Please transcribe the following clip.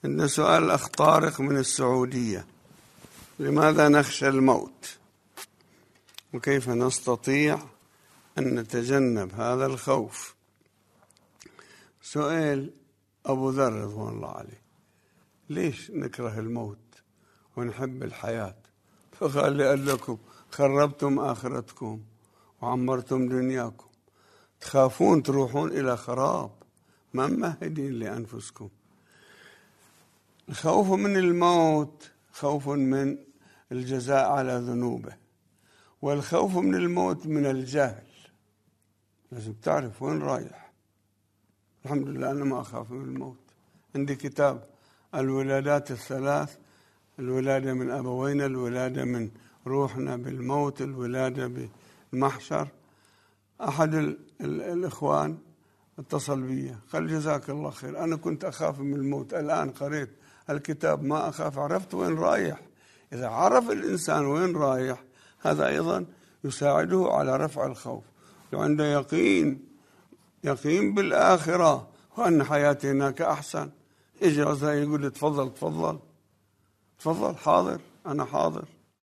عندنا سؤال الأخ طارق من السعودية: لماذا نخشى الموت؟ وكيف نستطيع أن نتجنب هذا الخوف؟ سؤال أبو ذر رضوان الله عليه: ليش نكره الموت ونحب الحياة؟ فقال: لأنكم خربتم آخرتكم وعمرتم دنياكم، تخافون تروحون إلى خراب، ما ممهدين لأنفسكم. الخوف من الموت خوف من الجزاء على ذنوبه، والخوف من الموت من الجهل. لازم تعرف وين رايح. الحمد لله أنا ما أخاف من الموت. عندي كتاب الولادات الثلاث: الولادة من أبوينا، الولادة من روحنا بالموت، الولادة بالمحشر. أحد الإخوان اتصل بي قال: جزاك الله خير، أنا كنت أخاف من الموت، الآن قريت الكتاب ما أخاف، عرفت وين رايح. إذا عرف الإنسان وين رايح هذا أيضا يساعده على رفع الخوف. لو عنده يقين بالآخرة وأن حياتي هناك أحسن، يجي يقول لي: تفضل تفضل تفضل، حاضر، أنا حاضر.